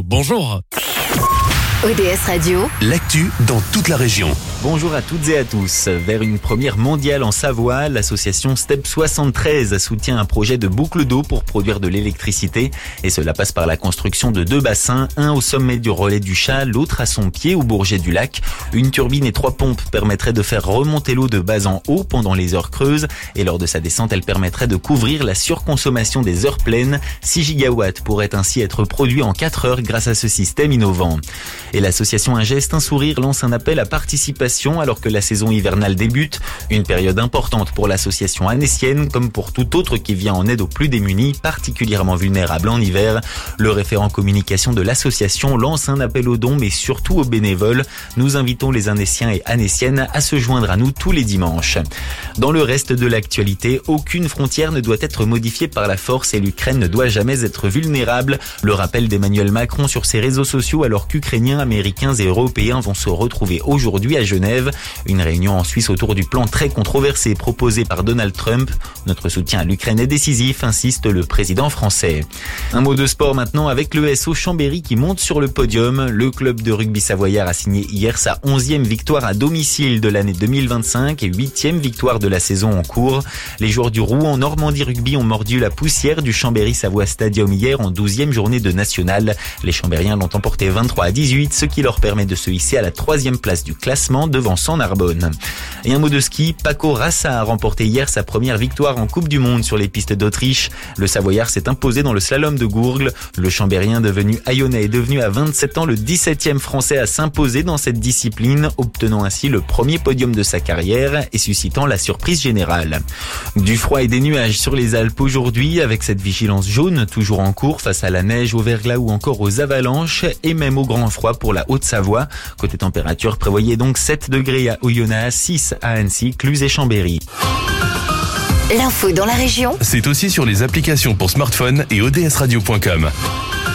bonjour. ODS Radio, l'actu dans toute la région. Bonjour à toutes et à tous. Vers une première mondiale en Savoie, l'association Step 73 soutient un projet de boucle d'eau pour produire de l'électricité. Et cela passe par la construction de 2 bassins, un au sommet du relais du Chat, l'autre à son pied au Bourget du Lac. Une turbine et 3 pompes permettraient de faire remonter l'eau de bas en haut pendant les heures creuses. Et lors de sa descente, elle permettrait de couvrir la surconsommation des heures pleines. 6 gigawatts pourraient ainsi être produits en 4 heures grâce à ce système innovant. Et l'association Un Geste, un Sourire lance un appel à participation alors que la saison hivernale débute. Une période importante pour l'association annécienne, comme pour tout autre qui vient en aide aux plus démunis, particulièrement vulnérables en hiver. Le référent communication de l'association lance un appel aux dons, mais surtout aux bénévoles. Nous invitons les Annéciens et Annéciennes à se joindre à nous tous les dimanches. Dans le reste de l'actualité, aucune frontière ne doit être modifiée par la force et l'Ukraine ne doit jamais être vulnérable. Le rappel d'Emmanuel Macron sur ses réseaux sociaux alors qu'Ukrainiens, Américains et Européens vont se retrouver aujourd'hui à Genève. Une réunion en Suisse autour du plan très controversé proposé par Donald Trump. Notre soutien à l'Ukraine est décisif, insiste le président français. Un mot de sport maintenant avec le SO Chambéry qui monte sur le podium. Le club de rugby savoyard a signé hier sa 11e victoire à domicile de l'année 2025 et 8e victoire de la saison en cours. Les joueurs du Rouen Normandie Rugby ont mordu la poussière du Chambéry Savoie Stadium hier en 12e journée de nationale. Les Chambériens l'ont emporté 23-18, ce qui leur permet de se hisser à la 3e place du classement devant Narbonne. Et un mot de ski, Paco Rassa a remporté hier sa première victoire en Coupe du Monde sur les pistes d'Autriche. Le Savoyard s'est imposé dans le slalom de Gourgles. Le Chambérien devenu haillonnais est devenu à 27 ans le 17e Français à s'imposer dans cette discipline, obtenant ainsi le premier podium de sa carrière et suscitant la surprise générale. Du froid et des nuages sur les Alpes aujourd'hui, avec cette vigilance jaune toujours en cours face à la neige, au verglas ou encore aux avalanches et même au grand froid pour la Haute-Savoie. Côté température, prévoyez donc 7 degrés à Oyonnax, 6 à Annecy, Cluses et Chambéry. l'info dans la région, C'est aussi sur les applications pour smartphone et odsradio.com.